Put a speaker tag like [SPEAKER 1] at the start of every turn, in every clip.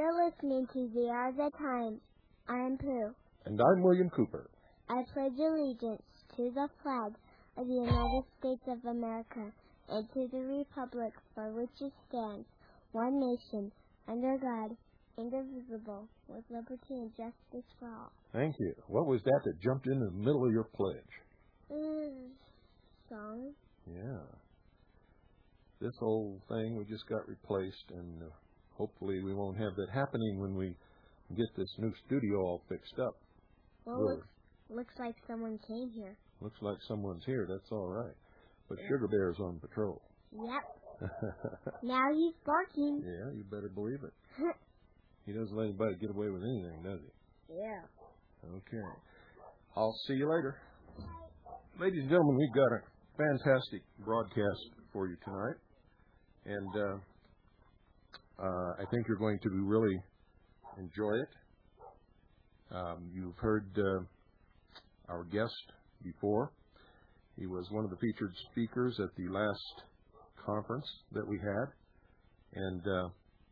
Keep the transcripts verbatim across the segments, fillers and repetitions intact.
[SPEAKER 1] You're listening to The Hour of the Time. I'm Pooh.
[SPEAKER 2] And I'm William Cooper.
[SPEAKER 1] I pledge allegiance to the flag of the United States of America and to the republic for which it stands, one nation, under God, indivisible, with liberty and justice for all.
[SPEAKER 2] Thank you. What was that that jumped in the middle of your pledge?
[SPEAKER 1] Uh, song.
[SPEAKER 2] Yeah. This old thing we just got replaced, and uh, hopefully we won't have that happening when we get this new studio all fixed up.
[SPEAKER 1] Well, looks, looks like someone came here.
[SPEAKER 2] Looks like someone's here. That's all right. But Sugar Bear's on patrol.
[SPEAKER 1] Yep. Now he's barking.
[SPEAKER 2] Yeah, you better believe it. He doesn't let anybody get away with anything, does he?
[SPEAKER 1] Yeah.
[SPEAKER 2] Okay. I'll see you later. Ladies and gentlemen, we've got a fantastic broadcast for you tonight. And uh, uh, I think you're going to really enjoy it. Um, you've heard uh, our guest before. He was one of the featured speakers at the last conference that we had, and uh,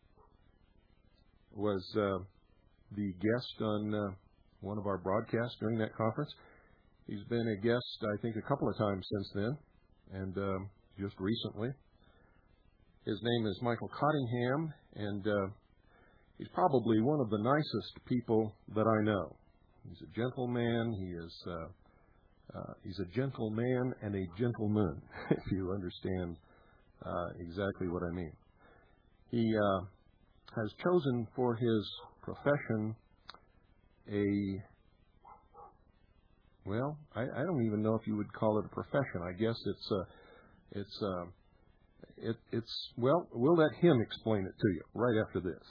[SPEAKER 2] was uh, the guest on uh, one of our broadcasts during that conference. He's been a guest, I think, a couple of times since then, and uh, just recently. His name is Michael Cottingham, and uh, he's probably one of the nicest people that I know. He's a gentleman. He is uh, uh, he's a gentleman and a gentleman, if you understand uh, exactly what I mean. He uh, has chosen for his profession a well, I, I don't even know if you would call it a profession. I guess it's a it's a It, it's, well, we'll let him explain it to you right after this.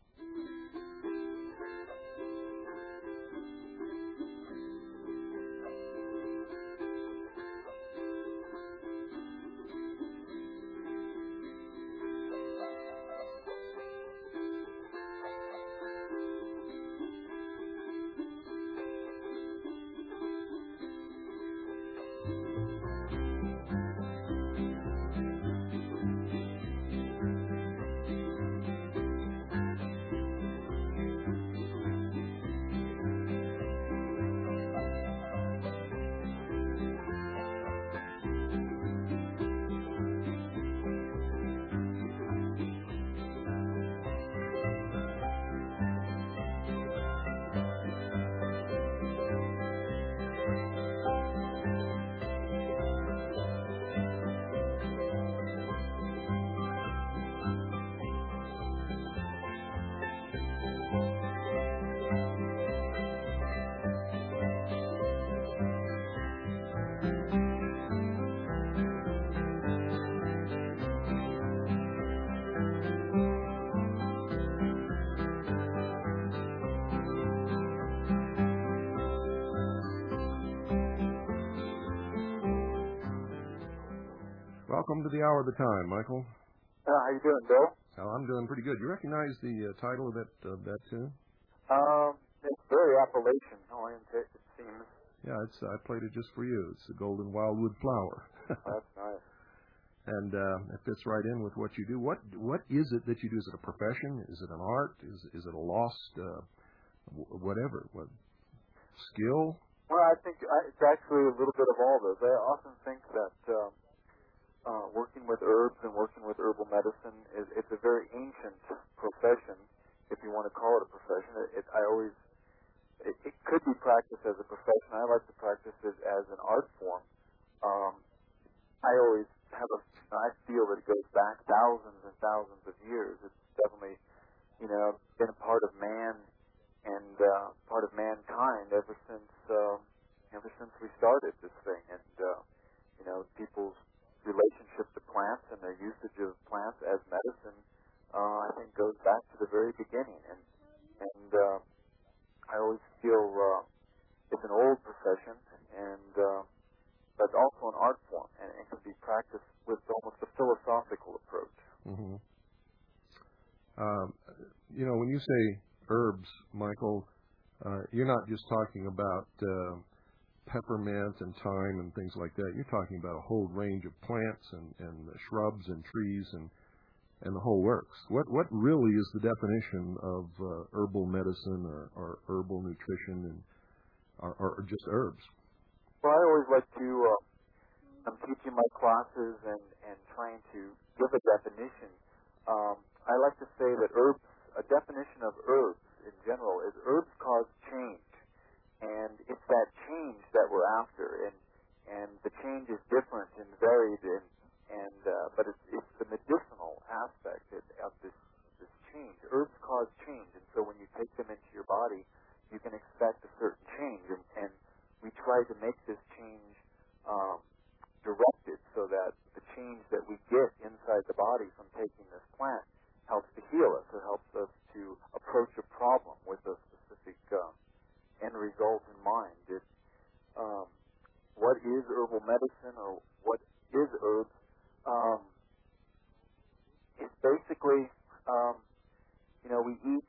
[SPEAKER 2] Welcome to the Hour of the Time, Michael.
[SPEAKER 3] Uh, how you doing, Bill?
[SPEAKER 2] Oh, I'm doing pretty good. You recognize the uh, title of that of that tune?
[SPEAKER 3] Um, it's very Appalachian oriented, it seems.
[SPEAKER 2] Yeah, it's I played it just for you. It's the Golden Wildwood Flower.
[SPEAKER 3] That's nice.
[SPEAKER 2] And uh, it fits right in with what you do. What what is it that you do? Is it a profession? Is it an art? Is is it a lost uh, whatever? What skill?
[SPEAKER 3] Well, I think it's actually a little bit of all those. I often think that. Um, Uh, working with herbs and working with herbal medicine is it's a very ancient profession, if you want to call it a profession. It, it, I always it, it could be practiced as a profession. I like to practice it as an art form. Um, I always have a I feel that it goes back thousands and thousands of years. It's definitely you know been a part of man and uh, part of mankind ever since uh, ever since we started this thing. And uh, you know people's relationship to plants and their usage of plants as medicine, uh, I think, goes back to the very beginning. And and uh, I always feel uh, it's an old profession, and uh, but also an art form, and it can be practiced with almost a philosophical approach.
[SPEAKER 2] Mm-hmm. Um, you know, when you say herbs, Michael, uh, you're not just talking about uh, peppermint and thyme and things like that. You're talking about a whole range of plants and, and shrubs and trees and and the whole works. What what really is the definition of uh, herbal medicine or, or herbal nutrition and or, or just herbs?
[SPEAKER 3] Well, I always like to, uh, I'm teaching my classes and, and trying to give a definition. Um, I like to say that herbs, a definition of herbs in general is herbs cause change. And it's that change that we're after. And, and the change is different and varied, and, and uh, but it's, it's the medicinal aspect of this, this change. Herbs cause change, and so when you take them into your body, you can expect a certain change. And, and we try to make this change um, directed so that the change that we get inside the body from taking this plant helps to heal us or helps us to approach a problem with a specific uh, end result in mind. It, um, what is herbal medicine, or what is herbs? Um, it's basically, um, you know, we eat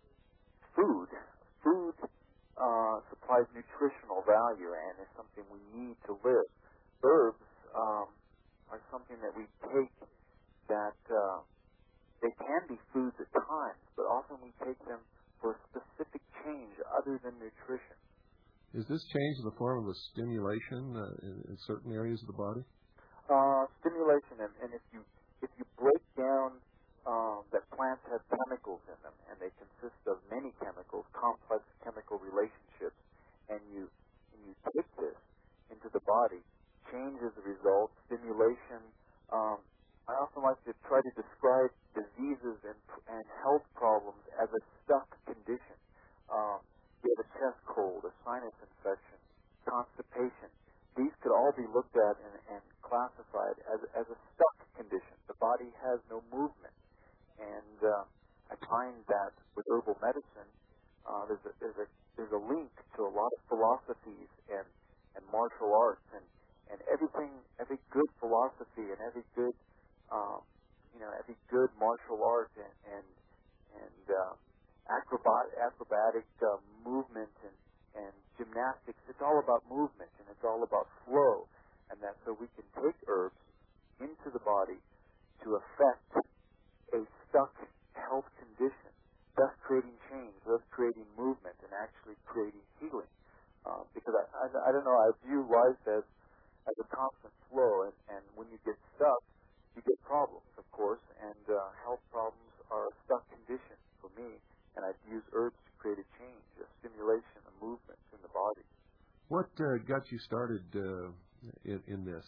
[SPEAKER 3] food. Food uh, supplies nutritional value and is something we need to live. Herbs um, are something that we take that uh, they can be foods at times, but often we take them for a specific change other than nutrition.
[SPEAKER 2] Is this change in the form of a stimulation uh, in, in certain areas of the body?
[SPEAKER 3] Uh, stimulation, and, and if you if you break down um, that plants have chemicals in them, and they consist of many chemicals, complex chemical relationships, and you and you take this into the body, change is the result. Stimulation. Um, I often like to try to describe diseases and and health problems as a stuck condition. Um, you have a chest cold, a sinus infection, constipation. These could all be looked at and, and classified as, as a stuck condition. The body has no movement. And uh, I find that with herbal medicine, uh, there's, a, there's, a, there's a link to a lot of philosophies and, and martial arts. And, and everything, every good philosophy and every good, um, you know, every good martial art and, and, and uh, acrobat, acrobatic uh, movement and, and gymnastics, it's all about movement and it's all about flow, and that so we can take herbs into the body to affect a stuck health condition, thus creating change, thus creating movement, and actually creating healing. Uh, because I, I, I don't know, I view life as as a constant flow, and, and when you get stuck, you get problems, of course, and uh, health problems are a stuck condition for me. And I've used herbs to create a change, a stimulation, a movement in the body.
[SPEAKER 2] What uh, got you started uh, in, in this?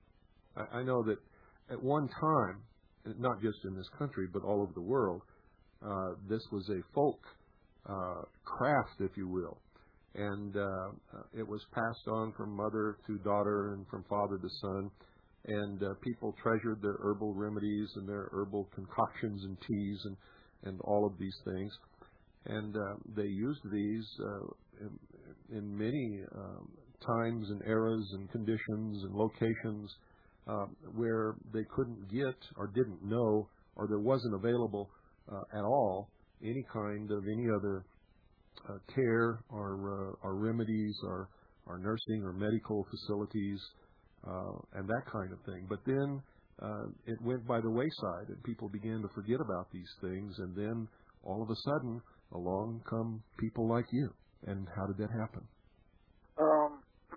[SPEAKER 2] I, I know that at one time, not just in this country, but all over the world, uh, this was a folk uh, craft, if you will. And uh, it was passed on from mother to daughter and from father to son. And uh, people treasured their herbal remedies and their herbal concoctions and teas and, and all of these things. And uh, they used these uh, in, in many um, times and eras and conditions and locations uh, where they couldn't get or didn't know or there wasn't available uh, at all any kind of any other uh, care or, uh, or remedies or, or nursing or medical facilities uh, and that kind of thing. But then uh, it went by the wayside and people began to forget about these things, and then all of a sudden along come people like you. And how did that happen?
[SPEAKER 3] Um,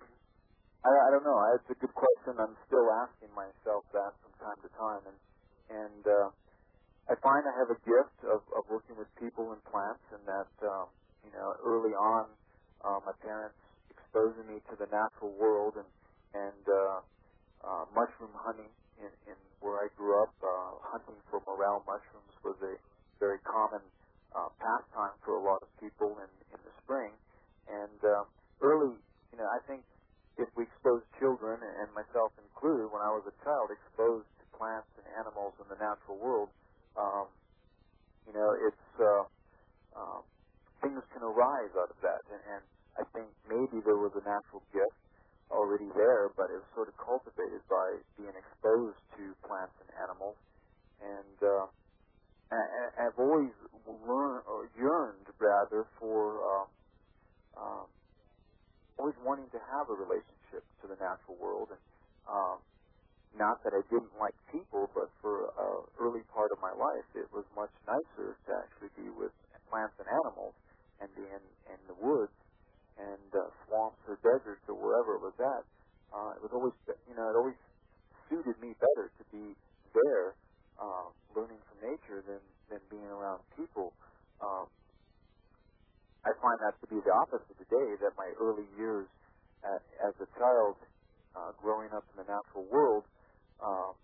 [SPEAKER 3] I, I don't know. It's a good question. I'm still asking myself that from time to time. And, and uh, I find I have a gift of, of working with people and plants, and that, um, you know, early on, uh, my parents exposing me to the natural world and, and uh, uh, mushroom hunting in, in where I grew up. Uh, hunting for morel mushrooms was a very common Uh, pastime for a lot of people in, in the spring. And uh, early, you know, I think if we expose children, and myself included, when I was a child, exposed to plants and animals in the natural world, um, you know, it's uh, uh, things can arise out of that. And, and I think maybe there was a natural gift already there, but it was sort of cultivated by being exposed to plants and animals. And uh, I've always learned, or yearned rather, for um, um, always wanting to have a relationship to the natural world. And um, not that I didn't like people, but for an early part of my was much nicer to actually be with plants and animals and be in, in the woods and uh, swamps or deserts or wherever it was at. Uh, it was always, you know, it always suited me better to be there, uh, learning from nature than, than being around people. Um, I find that to be the opposite today, that my early years at, as a child uh, growing up in the natural world um,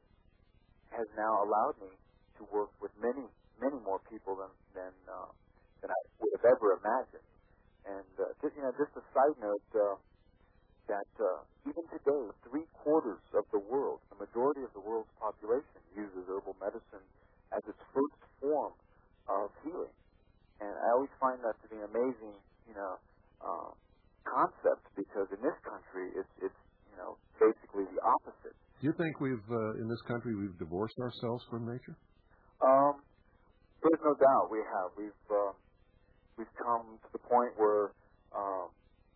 [SPEAKER 3] has now allowed me to work with many, many more people than than, uh, than I would have ever imagined. And uh, just, you know, just a side note, uh, that uh, even today, three quarters of the world, the majority of the world's population, uses herbal medicine as its first form of healing. And I always find that to be an amazing, you know, uh, concept, because in this country, it's, it's, you know, basically the opposite.
[SPEAKER 2] Do you think we've, uh, in this country, we've divorced ourselves from nature?
[SPEAKER 3] Um, there's no doubt we have. We've, uh, we've come to the point where um,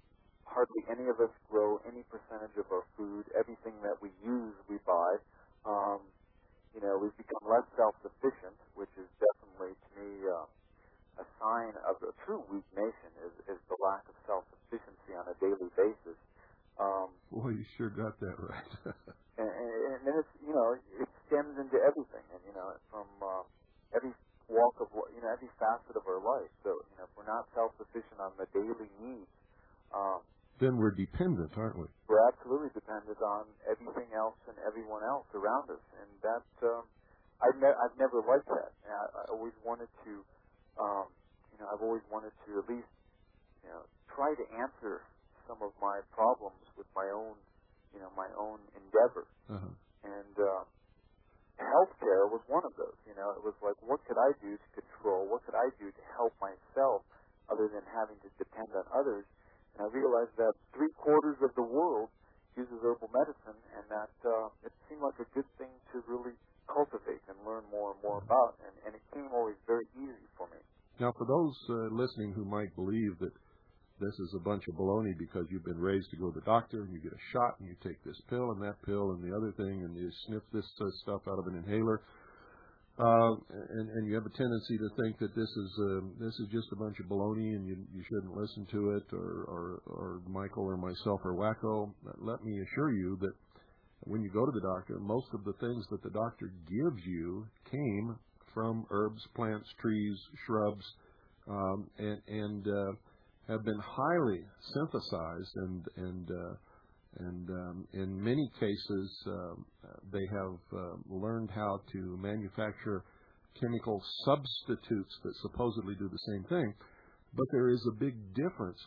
[SPEAKER 3] hardly any of us grow any percentage of our food. Everything that we use, we buy. Um, you know, we've become less self-sufficient, which is definitely, to me, uh, a sign of a true weak nation, is, is the lack of self-sufficiency on a daily basis. Um,
[SPEAKER 2] Boy, you sure got that right.
[SPEAKER 3] and, and, and it's, you know, it stems into everything, and, you know, from uh, every walk of, you know, every facet of our life. So, you know, if we're not self-sufficient on the daily needs, um,
[SPEAKER 2] then we're dependent, aren't we?
[SPEAKER 3] We're absolutely dependent on everything else and everyone else around us, and that um, I've, ne- I've never liked that. And I, I always wanted to, um, you know, I've always wanted to at least, you know, try to answer some of my problems with my own, you know, my own endeavor.
[SPEAKER 2] Uh-huh.
[SPEAKER 3] And uh, healthcare was one of those. You know, it was like, what could I do to control? What could I do to help myself, other than having to depend on others? And I realized that three quarters of the world uses herbal medicine, and that uh, it seemed like a good thing to really cultivate and learn more and more about. And, and it came always very easy for me.
[SPEAKER 2] Now, for those uh, listening who might believe that this is a bunch of baloney because you've been raised to go to the doctor and you get a shot and you take this pill and that pill and the other thing and you sniff this uh, stuff out of an inhaler, uh, and, and you have a tendency to think that this is uh, this is just a bunch of baloney and you, you shouldn't listen to it, or, or, or Michael or myself are wacko, let me assure you that when you go to the doctor, most of the things that the doctor gives you came from herbs, plants, trees, shrubs, um, and, and uh, have been highly synthesized, and and uh, and um, in many cases um, they have uh, learned how to manufacture chemical substitutes that supposedly do the same thing. But there is a big difference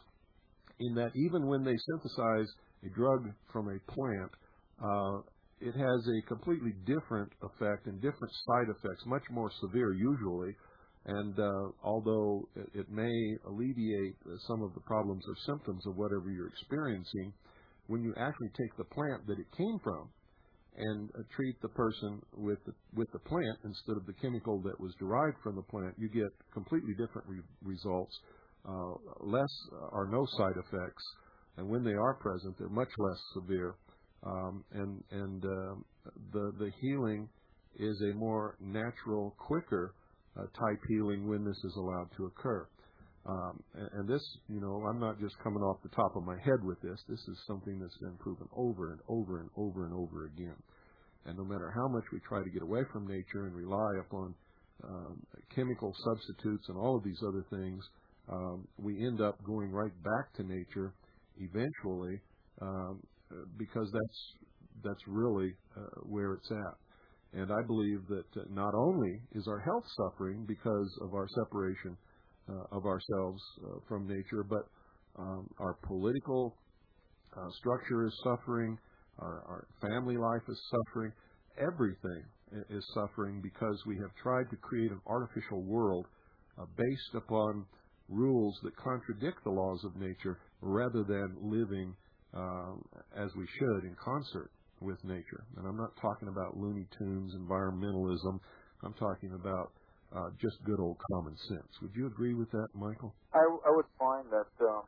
[SPEAKER 2] in that even when they synthesize a drug from a plant, uh, it has a completely different effect and different side effects, much more severe usually. And uh, although it, it may alleviate uh, some of the problems or symptoms of whatever you're experiencing, when you actually take the plant that it came from and uh, treat the person with the, with the plant instead of the chemical that was derived from the plant, you get completely different re- results, uh, less or no side effects, and when they are present, they're much less severe. Um, and and uh, the the healing is a more natural, quicker uh, type healing when this is allowed to occur. Um, and, and this, you know, I'm not just coming off the top of my head with this. This is something that's been proven over and over and over and over again. And no matter how much we try to get away from nature and rely upon um, chemical substitutes and all of these other things, um, we end up going right back to nature eventually. Um, because that's that's really uh, where it's at. And I believe that uh, not only is our health suffering because of our separation uh, of ourselves uh, from nature, but um, our political uh, structure is suffering, our, our family life is suffering, everything is suffering because we have tried to create an artificial world uh, based upon rules that contradict the laws of nature rather than living Uh, as we should in concert with nature. And I'm not talking about Looney Tunes, environmentalism. I'm talking about uh, just good old common sense. Would you agree with that, Michael?
[SPEAKER 3] I, I would find that uh,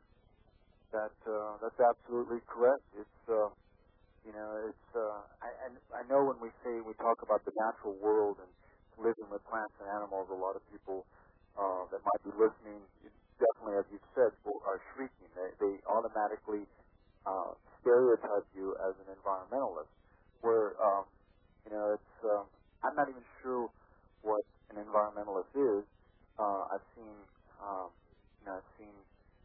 [SPEAKER 3] that uh, that's absolutely correct. It's uh, you know it's uh, I, I I know when we say we talk about the natural world and living with plants and animals, a lot of people uh, that might be listening, definitely, as you've said, are shrieking. They, they automatically uh, stereotype you as an environmentalist, where, um, you know, it's, um, I'm not even sure what an environmentalist is. Uh, I've seen, um, you know, I've seen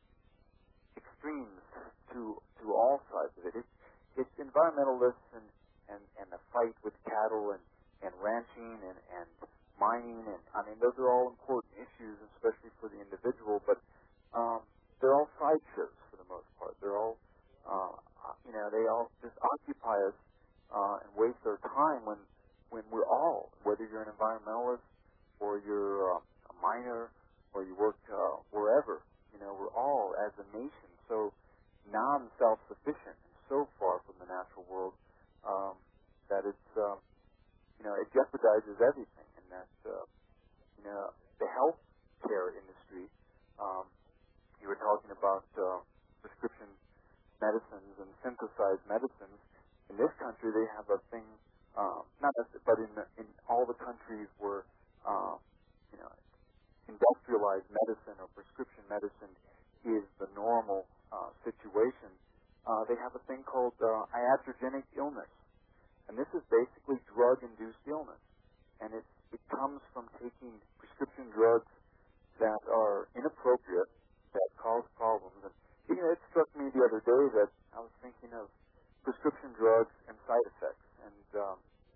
[SPEAKER 3] extremes to to all sides of it. It's, it's environmentalists and, and, and the fight with cattle and, and ranching and, and mining, and I mean, those are all important issues, especially for the individual, but um, they're all sideshows for the most part. They're all, uh, you know, they all just occupy us uh, and waste our time when, when we're all, whether you're an environmentalist or you're uh, a miner or you work uh, wherever, you know, we're all, as a nation, so non-self-sufficient and so far from the natural world um, that it's, um, you know, it jeopardizes everything. And that, uh, you know, the health care industry, um, you were talking about uh, prescription medicines and synthesized medicines. In this country, they have a thing, uh, not necessarily, but in, the, in all the countries where, uh, you know, industrialized medicine or prescription medicine is the normal uh, situation, uh, they have a thing called uh, iatrogenic illness. And this is basically drug-induced illness. And it, it comes from taking prescription drugs that are inappropriate, that cause problems. And, you know, it struck me the other day that I was thinking of prescription drugs and side effects and um,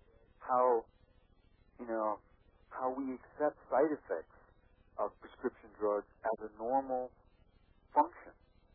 [SPEAKER 3] how, you know, how we accept side effects of prescription drugs as a normal function.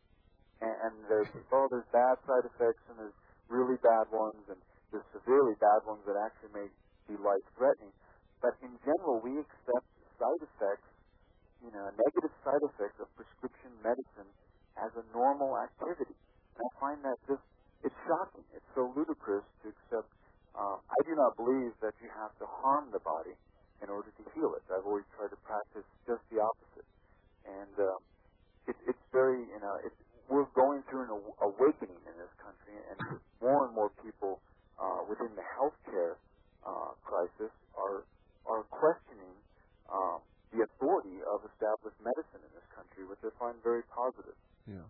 [SPEAKER 3] And, and there's, oh, there's bad side effects and there's really bad ones and there's severely bad ones that actually may be life-threatening. But in general, we accept side effects, you know, negative side effects of prescription medicine as a normal activity. And I find that just, it's shocking. It's so ludicrous to accept. Um, I do not believe that you have to harm the body in order to heal it. I've always tried to practice just the opposite. And um, it, it's very, you know, it's, we're going through an awakening in this country, and more and more people uh, within the healthcare uh, crisis are are questioning um, the authority of established medicine in this country, which I find very positive.
[SPEAKER 2] Yeah.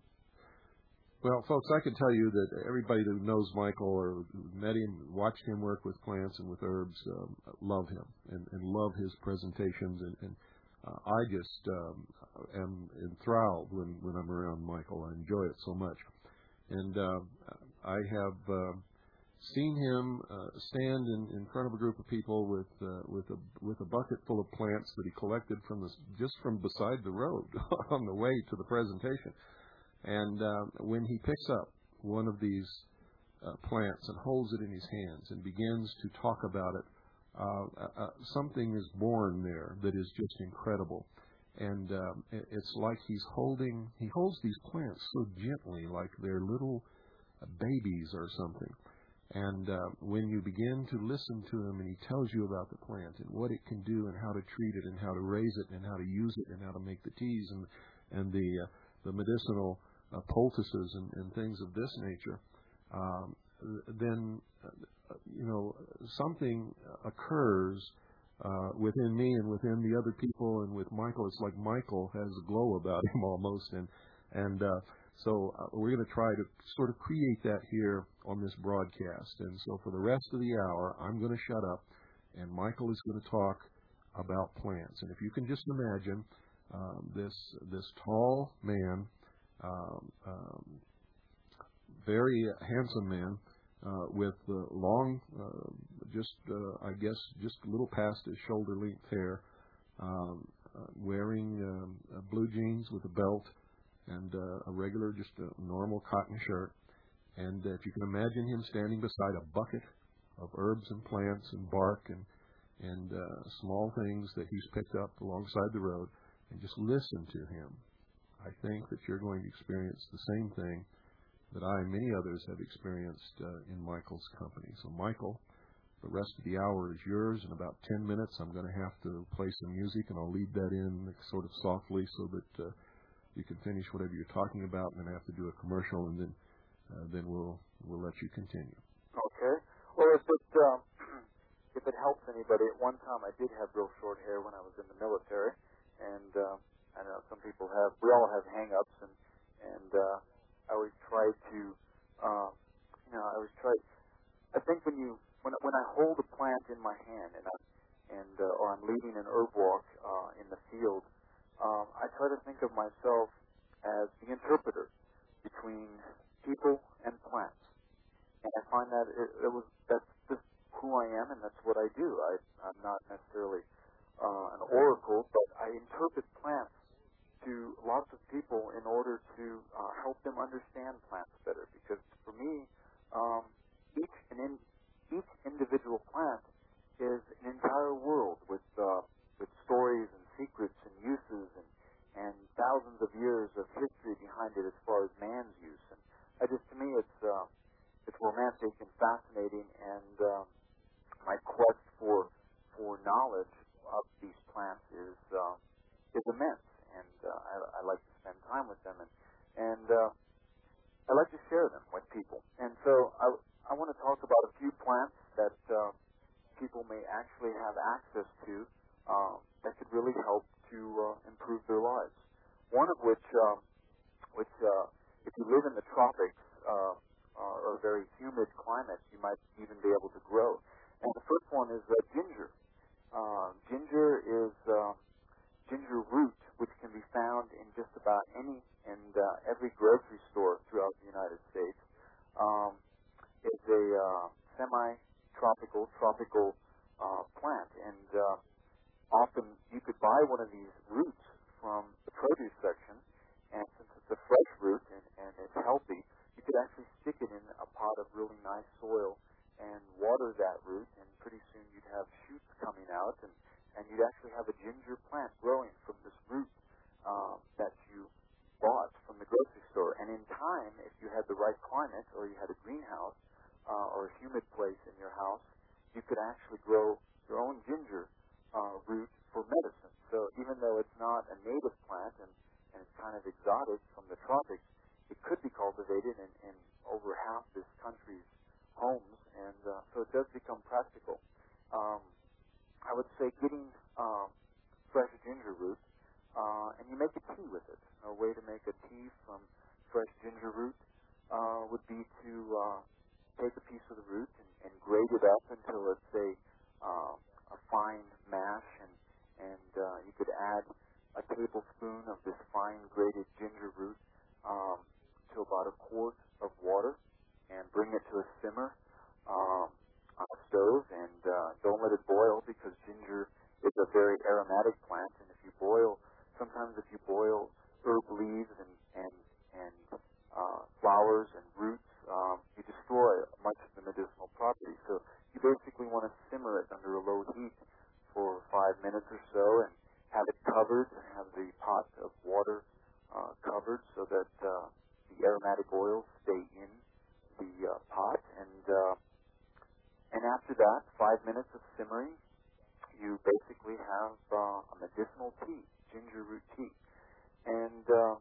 [SPEAKER 2] Well, folks, I can tell you that everybody who knows Michael or met him, watched him work with plants and with herbs, um, love him and, and love his presentations. And, and uh, I just um, am enthralled when, when I'm around Michael. I enjoy it so much. And uh, I have uh, seen him uh, stand in, in front of a group of people with uh, with a with a bucket full of plants that he collected from the, just from beside the road on the way to the presentation. And uh, when he picks up one of these uh, plants and holds it in his hands and begins to talk about it, uh, uh, something is born there that is just incredible. And um, it's like he's holding, he holds these plants so gently, like they're little babies or something. And uh, when you begin to listen to him and he tells you about the plant and what it can do and how to treat it and how to raise it and how to use it and how to make the teas and, and the, uh, the medicinal Uh, poultices and, and things of this nature, um, then, uh, you know, something occurs uh, within me and within the other people and with Michael. It's like Michael has a glow about him almost. And, and uh, so uh, we're going to try to sort of create that here on this broadcast. And so for the rest of the hour, I'm going to shut up and Michael is going to talk about plants. And if you can just imagine um, this, this tall man, Um, um, very handsome man uh, with uh, long, uh, just uh, I guess, just a little past his shoulder length hair, um, uh, wearing um, uh, blue jeans with a belt and uh, a regular, just a normal cotton shirt. And uh, if you can imagine him standing beside a bucket of herbs and plants and bark and and uh, small things that he's picked up alongside the road, and just listen to him, I think that you're going to experience the same thing that I and many others have experienced uh, in Michael's company. So, Michael, the rest of the hour is yours. In about ten minutes, I'm going to have to play some music, and I'll lead that in sort of softly so that uh, you can finish whatever you're talking about, and then I have to do a commercial, and then uh, then we'll we'll let you continue.
[SPEAKER 3] Okay. Well, if it, um, if it helps anybody, at one time I did have real short hair when I was in the military, and uh, I know some people have. We all have hang-ups, and and uh, I always try to, uh, you know, I always try. I think when you when when I hold a plant in my hand, and I and uh, or I'm leading an herb walk uh, in the field, um, I try to think of myself as the interpreter between people and plants. And I find that it, it was that's just who I am, and that's what I do. I, I'm not necessarily uh, an oracle, but I interpret plants to lots of people in order to uh, help them understand plants better. Because for me, um, each and in, each individual plant is an entire world with uh, with stories and secrets and uses and and thousands of years of history behind it as far as man's use. And I just to me, it's uh, it's romantic and fascinating, and um, my quest for for knowledge of these plants is uh, is immense, and uh, I, I like to spend time with them, and and uh, I like to share them with people. And so I I want to talk about a few plants that uh, people may actually have access to uh, that could really help to uh, improve their lives. One of which, um, which uh, if you live in the tropics. Uh, Uh, or very humid climates, you might even be able to grow. And the first one is uh, ginger. Uh, ginger is uh, ginger root, which can be found in just about any and uh, every grocery store throughout the United States. Um, it's a uh, semi-tropical, tropical uh, plant, and uh, often you could buy one of these roots from the produce section, and since it's a fresh root and, and it's healthy, you could actually stick it in a pot of really nice soil and water that root, and pretty soon you'd have shoots coming out, and, and you'd actually have a ginger plant growing from this root uh, that you bought from the grocery store. And in time, if you had the right climate, or you had a greenhouse uh, or a humid place in your house, you could actually grow your own ginger uh, root for medicine. So even though it's not a native plant and, and it's kind of exotic from the tropics, it could be cultivated in, in over half this country's homes, and uh, so it does become practical. Um, I would say getting um, fresh ginger root, uh, and you make a tea with it. A way to make a tea from fresh ginger root uh, would be to uh, take a piece of the root and, and grate it up until it's a, uh, a fine mash, and, and uh, you could add a tablespoon of this fine grated ginger root um, to about a quart of water, and bring it to a simmer um, on a stove, and uh, don't let it boil, because ginger is a very aromatic plant, and if you boil, sometimes if you boil herb leaves and and, and uh, flowers and roots, um, you destroy much of the medicinal property. So you basically want to simmer it under a low heat for five minutes or so, and have it covered, and have the pot of water uh, covered so that uh, the aromatic oils stay in the uh, pot, and uh, and after that, five minutes of simmering, you basically have uh, a medicinal tea, ginger root tea. And uh,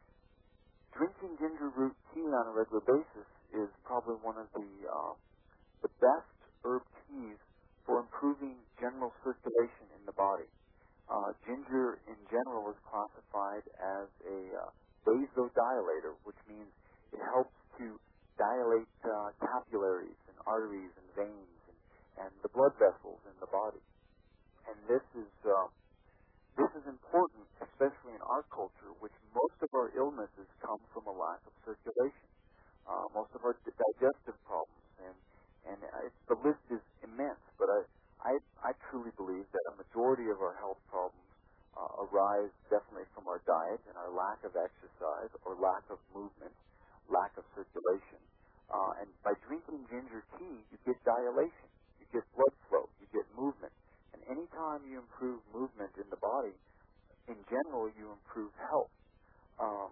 [SPEAKER 3] drinking ginger root tea on a regular basis is probably one of the uh, the best herb teas for improving general circulation in the body. Uh, ginger, in general, is classified as a uh, vasodilator, which means it helps to dilate uh, capillaries and arteries and veins and, and the blood vessels in the body. And this is uh, this is important, especially in our culture, which most of our illnesses come from a lack of circulation. Uh, most of our digestive problems, and and it's, the list is immense. But I, I I truly believe that a majority of our health problems uh, arise definitely from our diet and our lack of exercise or lack of movement, lack of circulation. Uh, and by drinking ginger tea, you get dilation, you get blood flow, you get movement. And anytime you improve movement in the body, in general, you improve health. Um,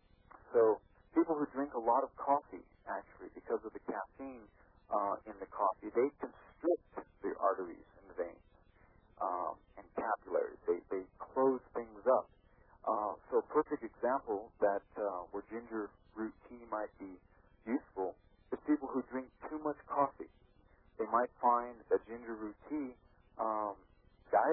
[SPEAKER 3] so people who drink a lot of coffee, actually, because of the caffeine uh, in the coffee, they constrict the arteries and the veins um, and capillaries. They, they close things up. Uh, so a perfect example that uh, where ginger root tea might be useful is people who drink too much coffee. They might find that ginger root tea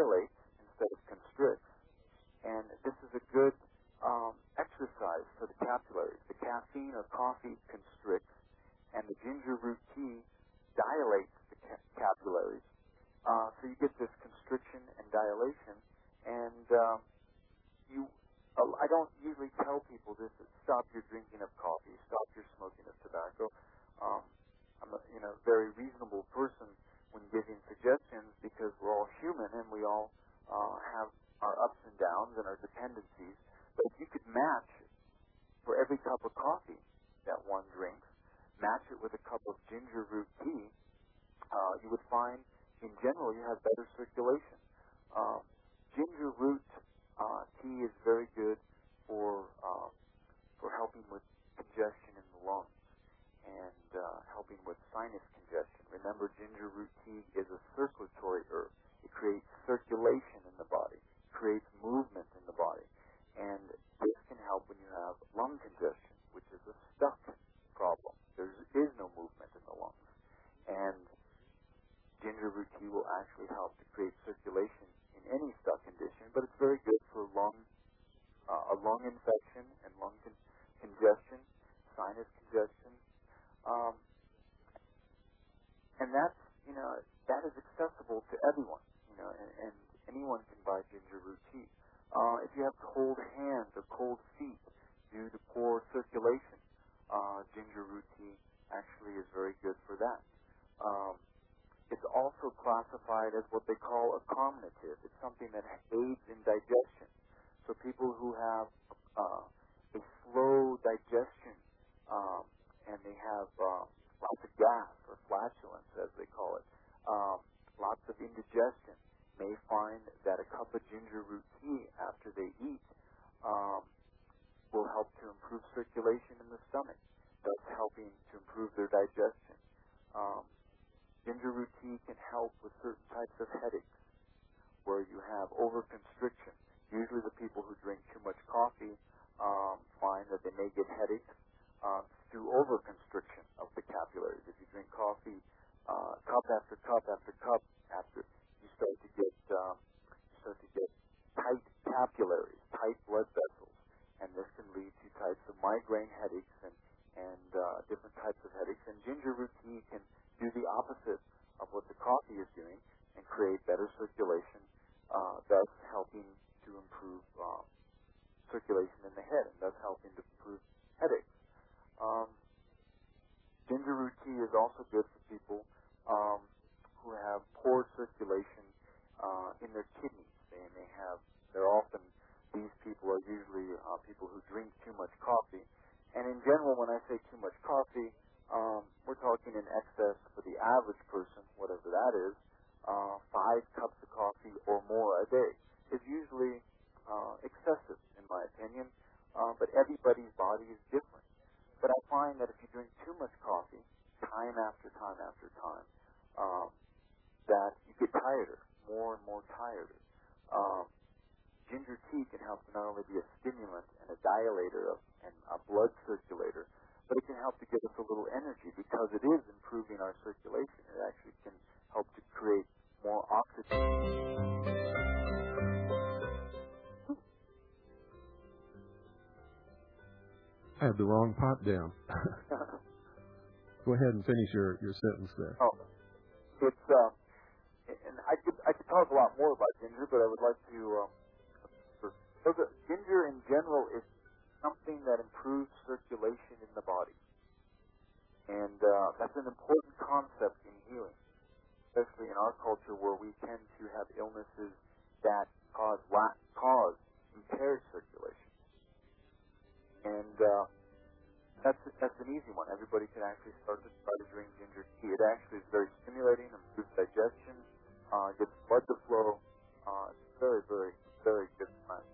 [SPEAKER 3] dilates instead of constricts. And this is a good um, exercise for the capillaries. The caffeine or coffee constricts, and the ginger root tea dilates the ca- capillaries. Uh, so you get this constriction and dilation, and um, you. Uh, I don't usually tell people this: that stop your drinking of coffee, stop your smoking of tobacco. Um, I'm a you know very reasonable person when giving suggestions because we're all human and we all uh, have our ups and downs and our dependencies. But if you could match for every cup of coffee that one drinks, match it with a cup of ginger root tea, uh, you would find in general you have better circulation. Um, ginger root uh, tea is very good for uh, for helping with congestion in the lungs and uh, helping with sinus congestion. Remember, ginger root tea is a circulatory herb. It creates circulation in the body, creates movement in the body, and this can help when you have lung congestion, which is a stuck problem. There is no movement in the lungs, and ginger root tea will actually help to create circulation in any stuck condition, but it's very good for lung, uh, a lung infection and lung con- congestion, sinus congestion, um, and that's, you know, that is accessible to everyone, you know, and, and anyone can buy ginger root tea. Uh, if you have cold hands or cold feet due to poor circulation, uh, ginger root tea actually is very good for that. Um, It's also classified as what they call a carminative. It's something that aids in digestion. So people who have uh, a slow digestion um, and they have uh, lots of gas or flatulence, as they call it, um, lots of indigestion, may find that a cup of ginger root tea after they eat um, will help to improve circulation in the stomach, thus helping to improve their digestion. Um, Ginger root tea can help with certain types of headaches where you have overconstriction. Usually the people who drink too much coffee um, find that they may get headaches uh, through overconstriction of the capillaries. If you drink coffee uh, cup after cup after cup, after you start to get um, you start to get tight capillaries, tight blood vessels, and this can lead to types of migraine headaches and and uh, different types of headaches. And ginger root tea can do the opposite of what the coffee is doing and create better circulation, uh, thus helping to improve uh, circulation in the head and thus helping to improve headaches. Um, ginger root tea is also good for people um, who have poor circulation uh, in their kidneys. They may have, they're often, these people are usually uh, people who drink too much coffee. And in general, when I say too much coffee, Um, we're talking in excess for the average person, whatever that is, uh, five cups of coffee or more a day is usually uh, excessive, in my opinion. Uh, but everybody's body is different. But I find that if you drink too much coffee, time after time after time, um, that you get tireder, more and more tireder. Um, ginger tea can help to not only be a stimulant and a dilator of, and a blood circulator, but it can help to give us a little energy because it is improving our circulation. It actually can help to create more oxygen.
[SPEAKER 2] I had the wrong pot down. Go ahead and finish your, your sentence there.
[SPEAKER 3] Oh, it's uh, and I could I could talk a lot more about ginger, but I would like to. Um, so the ginger in general is something that improves circulation in the body. And uh, that's an important concept in healing, especially in our culture where we tend to have illnesses that cause la- cause impaired circulation. And uh, that's that's an easy one. Everybody can actually start to try to drink ginger tea. It actually is very stimulating, improves digestion, uh, gets blood to flow. Uh, it's very, very, very good plant.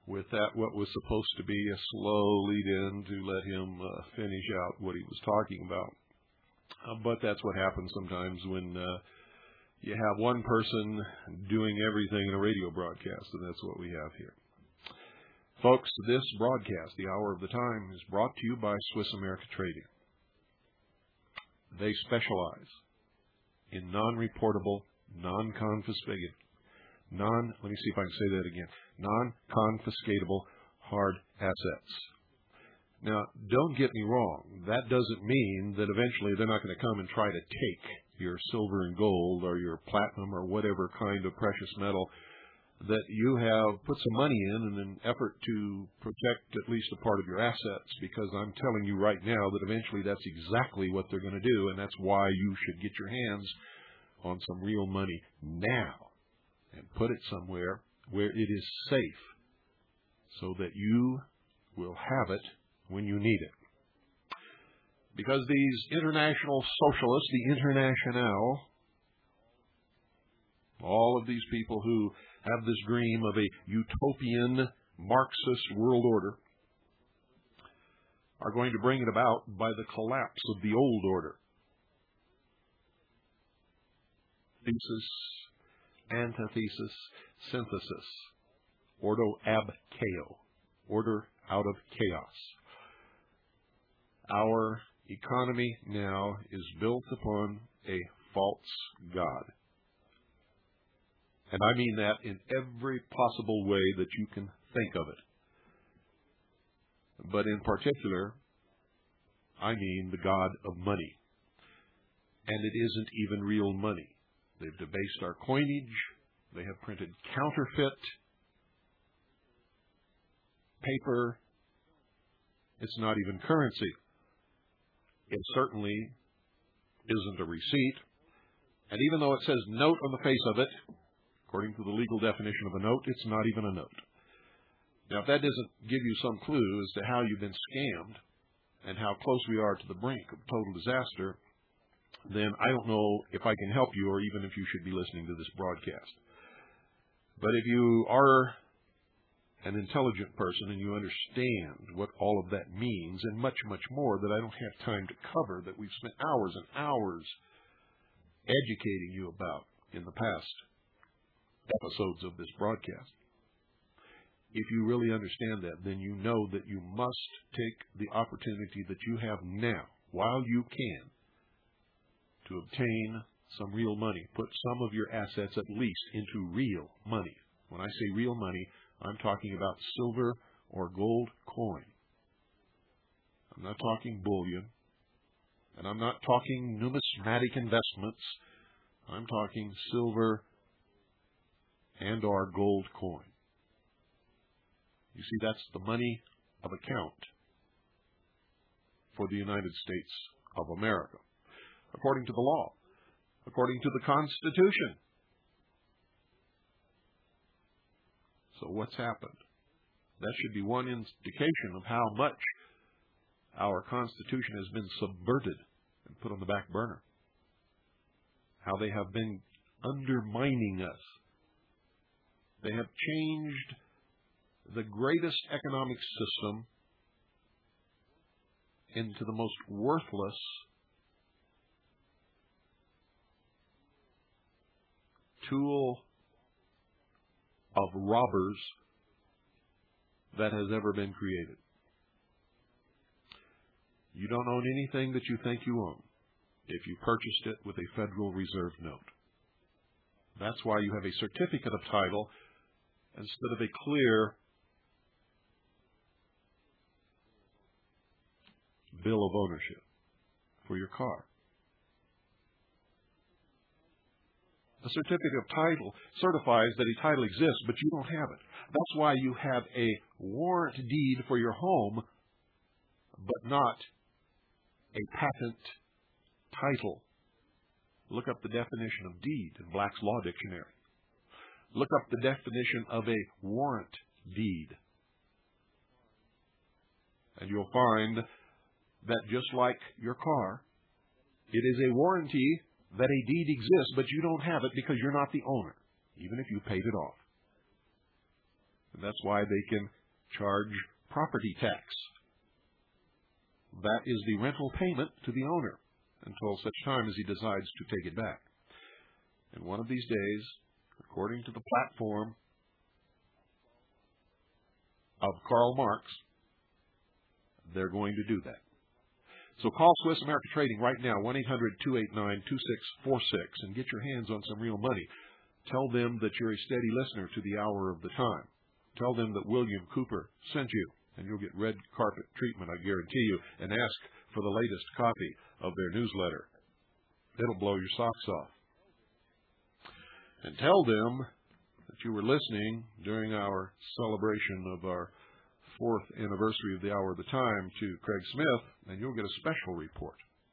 [SPEAKER 2] with that what was supposed to be a slow lead-in to let him uh, finish out what he was talking about. Uh, but that's what happens sometimes when uh, you have one person doing everything in a radio broadcast, and that's what we have here. Folks, this broadcast, The Hour of the Time, is brought to you by Swiss America Trading. They specialize in non-reportable, non-confiscated, non, let me see if I can say that again, non-confiscatable hard assets. Now, don't get me wrong. That doesn't mean that eventually they're not going to come and try to take your silver and gold or your platinum or whatever kind of precious metal that you have put some money in in an effort to protect at least a part of your assets, because I'm telling you right now that eventually that's exactly what they're going to do, and that's why you should get your hands on some real money now and put it somewhere where it is safe so that you will have it when you need it. Because these international socialists, the Internationale, all of these people who have this dream of a utopian Marxist world order, are going to bring it about by the collapse of the old order. Thesis, antithesis, synthesis, ordo ab chaos, order out of chaos. Our economy now is built upon a false god. And I mean that in every possible way that you can think of it. But in particular, I mean the god of money. And it isn't even real money. They've debased our coinage. They have printed counterfeit paper. It's not even currency. It certainly isn't a receipt. And even though it says note on the face of it, according to the legal definition of a note, it's not even a note. Now, if that doesn't give you some clue as to how you've been scammed and how close we are to the brink of total disaster, then I don't know if I can help you or even if you should be listening to this broadcast. But if you are an intelligent person and you understand what all of that means and much, much more that I don't have time to cover, that we've spent hours and hours educating you about in the past episodes of this broadcast. If you really understand that, then you know that you must take the opportunity that you have now, while you can, to obtain some real money. Put some of your assets at least into real money. When I say real money, I'm talking about silver or gold coin. I'm not talking bullion. And I'm not talking numismatic investments. I'm talking silver and or gold coin. You see, that's the money of account for the United States of America, according to the law, according to the Constitution. So what's happened? That should be one indication of how much our Constitution has been subverted and put on the back burner. How they have been undermining us. They have changed the greatest economic system into the most worthless tool of robbers that has ever been created. You don't own anything that you think you own if you purchased it with a Federal Reserve note. That's why you have a certificate of title instead of a clear bill of ownership for your car. A certificate of title certifies that a title exists, but you don't have it. That's why you have a warrant deed for your home, but not a patent title. Look up the definition of deed in Black's Law Dictionary. Look up the definition of a warrant deed. And you'll find that just like your car, it is a warranty that a deed exists, but you don't have it because you're not the owner, even if you paid it off. And that's why they can charge property tax. That is the rental payment to the owner until such time as he decides to take it back. And one of these days, according to the platform of Karl Marx, they're going to do that. So call Swiss America Trading right now, one eight hundred, two eight nine, two six four six, and get your hands on some real money. Tell them that you're a steady listener to the Hour of the Time. Tell them that William Cooper sent you, and you'll get red carpet treatment, I guarantee you, and ask for the latest copy of their newsletter. It'll blow your socks off. And tell them that you were listening during our celebration of our fourth anniversary of the Hour of the Time to Craig Smith, and you'll get a special report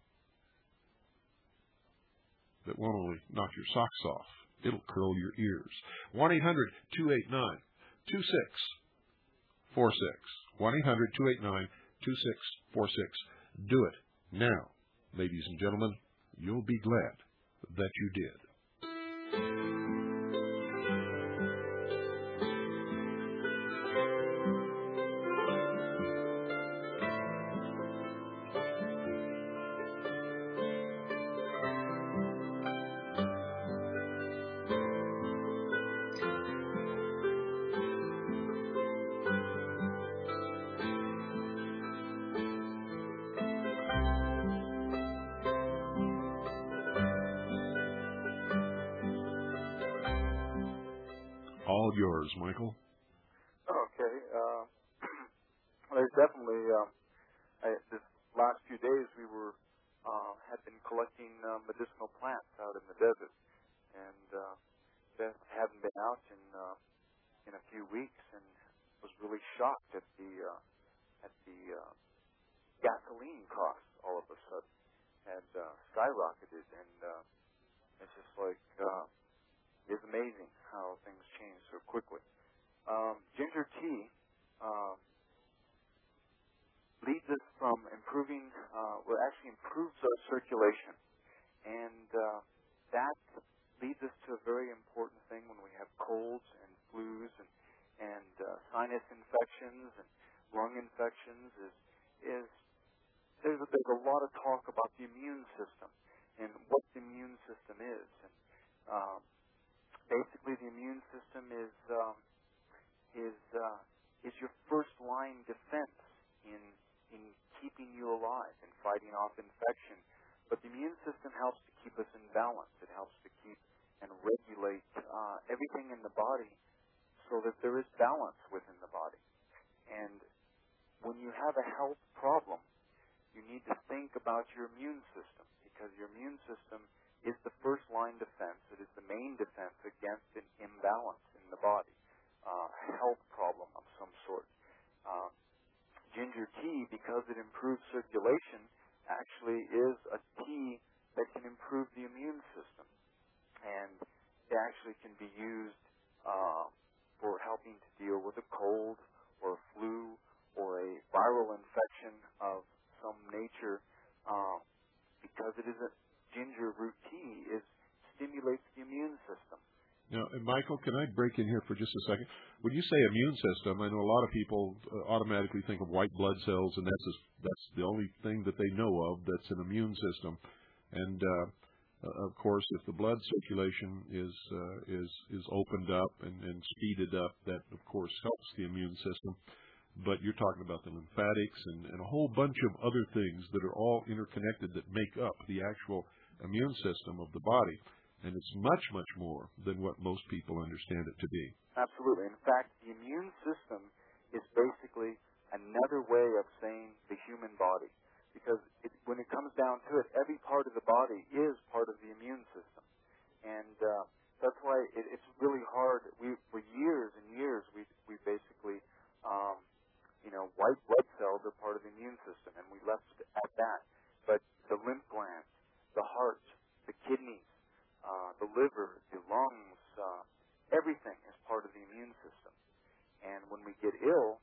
[SPEAKER 2] that won't only knock your socks off, it'll curl your ears. one eight hundred, two eight nine, two six four six. one eight hundred, two eight nine, two six four six. Do it now, ladies and gentlemen. You'll be glad that you did. All yours, Michael.
[SPEAKER 3] Okay. Uh, there's definitely, uh, I, this last few days we were, uh, had been collecting uh, medicinal plants out in the desert. And uh, Beth hadn't been out in, uh, in a few weeks and was really shocked at the, uh, at the uh, gasoline costs all of a sudden had uh, skyrocketed. And uh, it's just like, uh, it's amazing how things change so quickly. Um, ginger tea uh, leads us from improving, uh, well, actually improves our circulation. And uh, that leads us to a very important thing when we have colds and flus and, and uh, sinus infections and lung infections is, is there's, a, there's a lot of talk about the immune system and what the immune system is. And um, basically, the immune system is um, is uh, is your first line defense in in keeping you alive and fighting off infection. But the immune system helps to keep us in balance. It helps to keep and regulate uh, everything in the body so that there is balance within the body. And when you have a health problem, you need to think about your immune system, because your immune system is the first line defense. It is the main defense against an imbalance in the body, uh, a health problem of some sort. Uh, ginger tea, because it improves circulation, actually is a tea that can improve the immune system. And it actually can be used uh, for helping to deal with a cold or a flu or a viral infection of some nature, uh, because it is a ginger root tea is stimulates the immune system.
[SPEAKER 2] Now, and Michael, can I break in here for just a second? When you say immune system, I know a lot of people uh, automatically think of white blood cells, and that's a, that's the only thing that they know of that's an immune system. And uh, uh, of course, if the blood circulation is uh, is is opened up and, and speeded up, that of course helps the immune system. But you're talking about the lymphatics and, and a whole bunch of other things that are all interconnected that make up the actual immune system of the body. And it's much, much more than what most people understand it to be.
[SPEAKER 3] Absolutely. In fact, the immune system is basically another way of saying the human body. Because it, when it comes down to it, every part of the body is part of the immune system. And uh, that's why it, it's really hard. We, for years and years, we, we basically... Um, You know, white blood cells are part of the immune system, and we left it at that. But the lymph glands, the heart, the kidneys, uh, the liver, the lungs, uh, everything is part of the immune system. And when we get ill,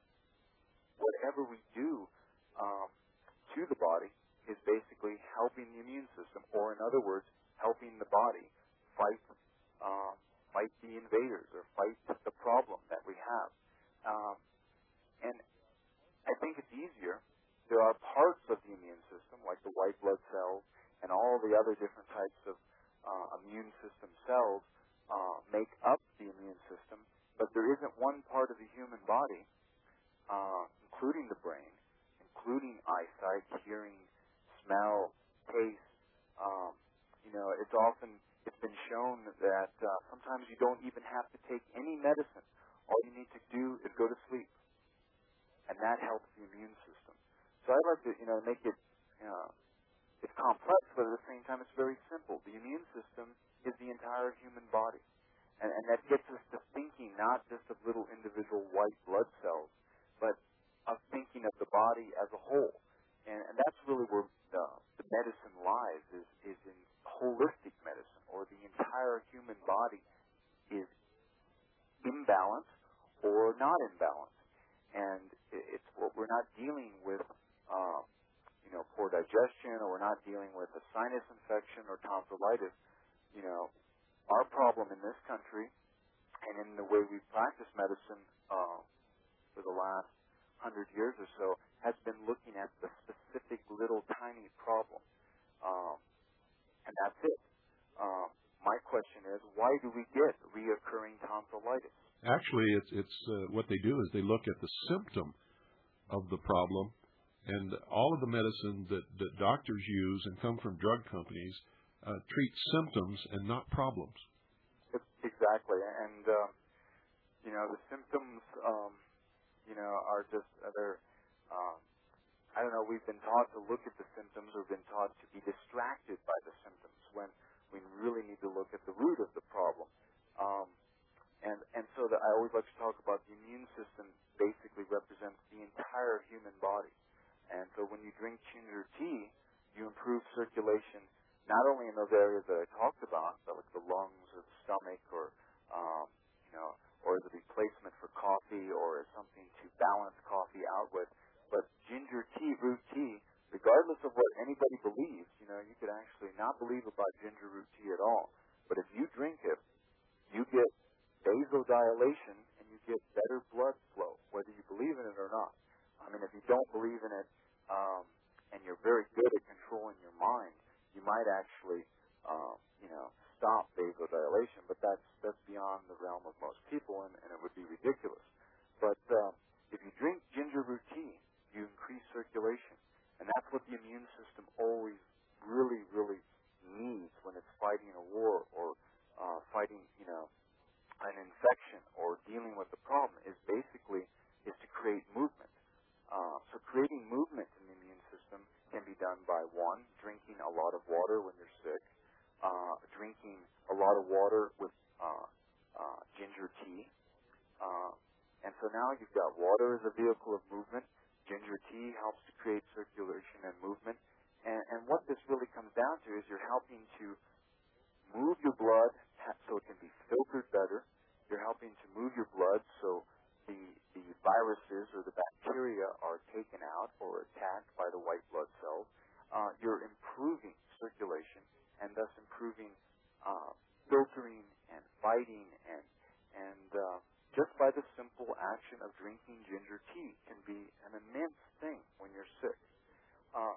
[SPEAKER 3] whatever we do um, to the body is basically helping the immune system, or in other words, helping the body fight uh, fight the invaders or fight the problem that we have. Um, and I think it's easier. There are parts of the immune system, like the white blood cells and all the other different types of uh, immune system cells uh, make up the immune system, but there isn't one part of the human body, uh, including the brain, including eyesight, hearing, smell, taste. Um, you know, it's often it's been shown that uh, sometimes you don't even have to take any medicine. All you need to do is go to sleep, and that helps the immune system. So I'd like to, you know, make it, you know, it's complex, but at the same time it's very simple. The immune system is the entire human body, and, and that gets us to thinking not just of little individual white blood cells, but of thinking of the body as a whole. And, and that's really where the, the medicine lies, is, is in holistic medicine, or the entire human body is imbalanced or not imbalanced. And it's what we're not dealing with, um, you know, poor digestion, or we're not dealing with a sinus infection or tonsillitis. You know, our problem in this country, and in the way we practice medicine uh, for the last hundred years or so, has been looking at the specific little tiny problem, um, and that's it. Um, my question is, why do we get reoccurring tonsillitis?
[SPEAKER 2] Actually, it's it's uh, what they do is they look at the symptom of the problem, and all of the medicine that, that doctors use and come from drug companies uh, treat symptoms and not problems.
[SPEAKER 3] Exactly, and um, you know, the symptoms, um, you know, are just they're. Um, I don't know. We've been taught to look at the symptoms, or been taught to be distracted by the symptoms, when we really need to look at the root of the problem. Um, And and so that I always like to talk about the immune system basically represents the entire human body. And so when you drink ginger tea, you improve circulation not only in those areas that I talked about, but like the lungs or the stomach, or um, you know, or as a replacement for coffee, or as something to balance coffee out with. But ginger tea, root tea, regardless of what anybody believes, you know, you could actually not believe about ginger root tea at all. But if you drink it, you get vasodilation, and you get better blood flow, whether you believe in it or not. I mean, if you don't believe in it, um, and you're very good at controlling your mind, you might actually, um, you know, stop vasodilation. But that's that's beyond the realm of most people, and, and it would be ridiculous. But um, if you drink ginger root tea, you increase circulation, and that's what the immune system always really, really needs when it's fighting a war, or uh, fighting, you know, an infection, or dealing with the problem, is basically is to create movement. Uh, so creating movement in the immune system can be done by, one, drinking a lot of water when you're sick, uh, drinking a lot of water with uh, uh, ginger tea. Uh, and so now you've got water as a vehicle of movement. Ginger tea helps to create circulation and movement. And, and what this really comes down to is you're helping to move your blood so it can be filtered better. You're helping to move your blood so the the viruses or the bacteria are taken out or attacked by the white blood cells. Uh, you're improving circulation, and thus improving uh, filtering and fighting, and and uh, just by the simple action of drinking ginger tea can be an immense thing when you're sick. Uh,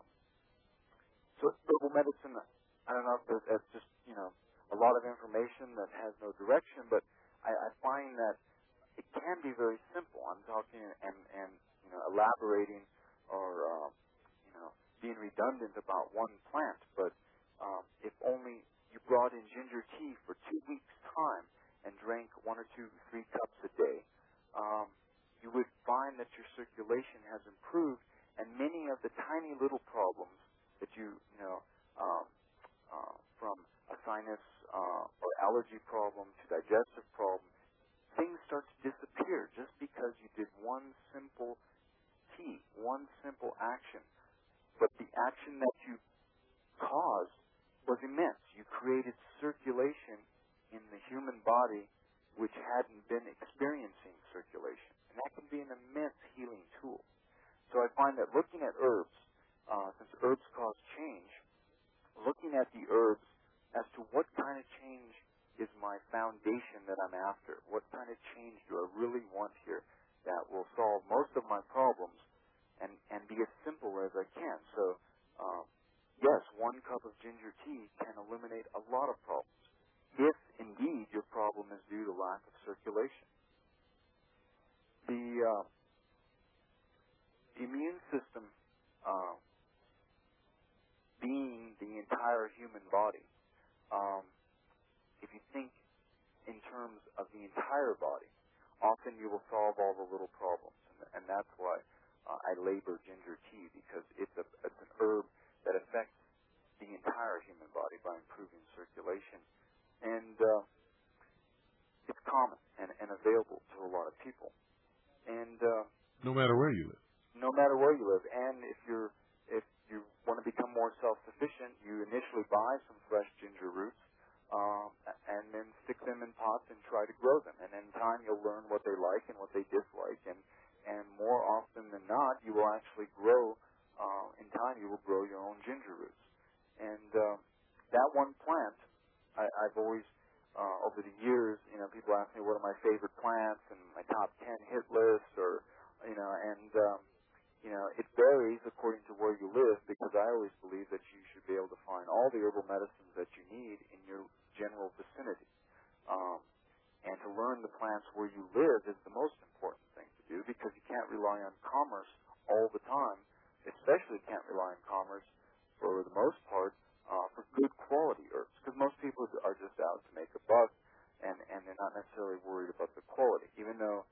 [SPEAKER 3] so herbal medicine, I don't know if that's just, you know, a lot of information that has no direction, but I, I find that it can be very simple. I'm talking and, and you know, elaborating, or uh, you know, being redundant about one plant, but um, if only you brought in ginger tea for two weeks' time and drank one or two, three cups a day, um, you would find that your circulation has improved, and many of the tiny little problems that you, you know, um, uh, from a sinus uh, or allergy problem to digestive problem, things start to disappear just because you did one simple tea, one simple action. But the action that you caused was immense. You created circulation in the human body which hadn't been experiencing circulation. And that can be an immense healing tool. So I find that looking at herbs, uh, since herbs cause change, looking at the herbs as to what kind of change is my foundation that I'm after, what kind of change do I really want here, that will solve most of my problems and, and be as simple as I can. So, um, yes, one cup of ginger tea can eliminate a lot of problems, if indeed your problem is due to lack of circulation. The, uh, the immune system, uh, being the entire human body, um, if you think in terms of the entire body, often you will solve all the little problems, and, and that's why uh, I labor ginger tea, because it's, a, it's an herb that affects the entire human body by improving circulation, and uh, it's common and, and available to a lot of people. And uh,
[SPEAKER 2] no matter where you live.
[SPEAKER 3] No matter where you live, and if you're if you want to become more self-sufficient, you initially buy some fresh ginger roots. Um, and then stick them in pots and try to grow them. And in time, you'll learn what they like and what they dislike. And, and more often than not, you will actually grow, uh, in time, you will grow your own ginger roots. And uh, that one plant, I, I've always, uh, over the years, you know, people ask me what are my favorite plants and my top ten hit list, or, you know, and, um, you know, it varies according to where you live, because I always believe that you should be able to find all the herbal medicines that you need in your general vicinity. Um, and to learn the plants where you live is the most important thing to do, because you can't rely on commerce all the time, especially can't rely on commerce for the most part uh, for good quality herbs, because most people are just out to make a buck, and, and they're not necessarily worried about the quality, even though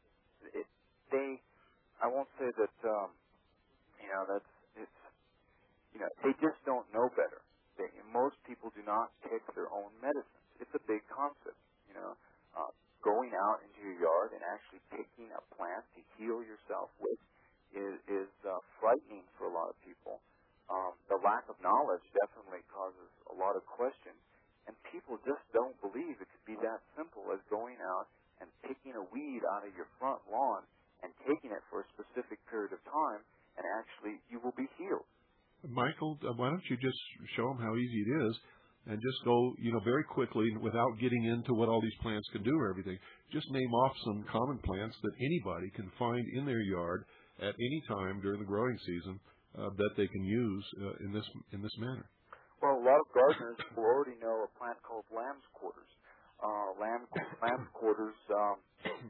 [SPEAKER 3] it, they... I won't say that, um, you know, that's, it's, you know, they just don't know better. They, most people do not pick their own medicines. It's a big concept, you know, uh, going out into your yard and actually picking a plant to heal yourself with is, is uh, frightening for a lot of people. Um, the lack of knowledge definitely causes a lot of questions, and people just don't believe it could be that simple as going out and picking a weed out of your front lawn and taking it for a specific period of time, and actually you will be healed.
[SPEAKER 2] Michael, uh, why don't you just show them how easy it is, and just go, you know, very quickly, without getting into what all these plants can do or everything. Just name off some common plants that anybody can find in their yard at any time during the growing season uh, that they can use uh, in this in this manner.
[SPEAKER 3] Well, a lot of gardeners will already know a plant called lamb's quarters. Uh, lamb, lamb's quarters. Um,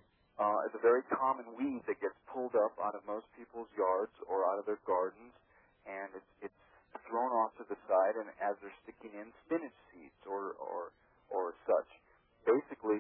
[SPEAKER 3] Uh, it's a very common weed that gets pulled up out of most people's yards or out of their gardens, and it's, it's thrown off to the side, and as they're sticking in spinach seeds or, or, or such. Basically,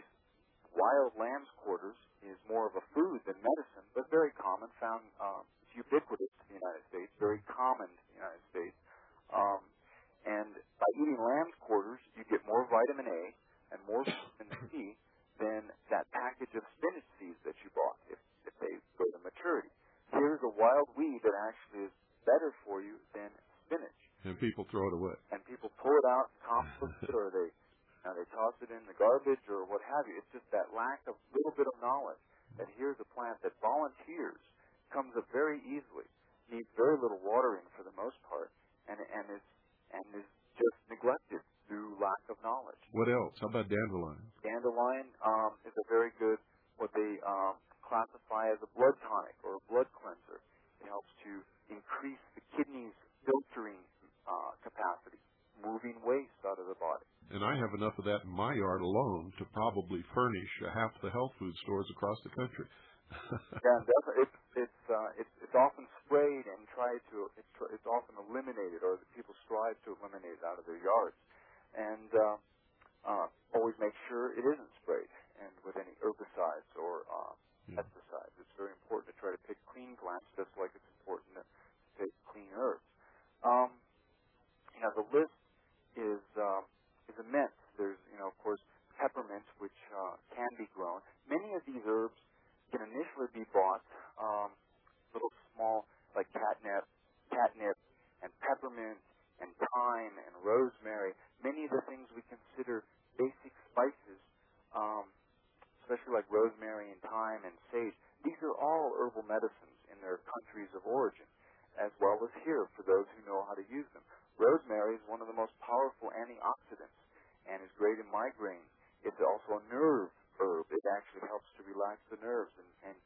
[SPEAKER 3] wild lamb's quarters is more of a food than medicine, but very common, found um, it's ubiquitous in the United States, very common in the United States. Um, and by eating lamb's quarters, you get more vitamin A and more vitamin C than that package of spinach seeds that you bought if, if they go to maturity. Here's a wild weed that actually is better for you than spinach.
[SPEAKER 2] And people throw it away.
[SPEAKER 3] And people pull it out, compost it, or they uh, they toss it in the garbage or what have you. It's just that lack of little bit of knowledge that here's a plant that volunteers, comes up very easily, needs very little watering for the most part, and and is and is just neglected through lack of knowledge.
[SPEAKER 2] What else? How about dandelion?
[SPEAKER 3] Dandelion um, is a very good, what they um, classify as a blood tonic or a blood cleanser. It helps to increase the kidney's filtering uh, capacity, moving waste out of the body.
[SPEAKER 2] And I have enough of that in my yard alone to probably furnish uh, half the health food stores across the country.
[SPEAKER 3] Yeah, and definitely, it's it's, uh, it's it's often sprayed and tried to it's it's often eliminated, or the people strive to eliminate it out of their yards, and uh, uh, always make sure it isn't sprayed and with any herbicides or uh, yeah. pesticides. It's very important to try to pick clean plants, just like it's important to pick clean herbs. Um, you know, the list is um, is immense. There's you know, of course, peppermint, which uh, can be grown. Many of these herbs can initially be bought, um, little small, like catnip, catnip, and peppermint, and thyme, and rosemary. Many of the things we consider basic spices, um, especially like rosemary and thyme and sage, these are all herbal medicines in their countries of origin, as well as here for those who know how to use them. Rosemary is one of the most powerful antioxidants and is great in migraine. It's also a nerve herb. It actually helps to relax the nerves and, and, and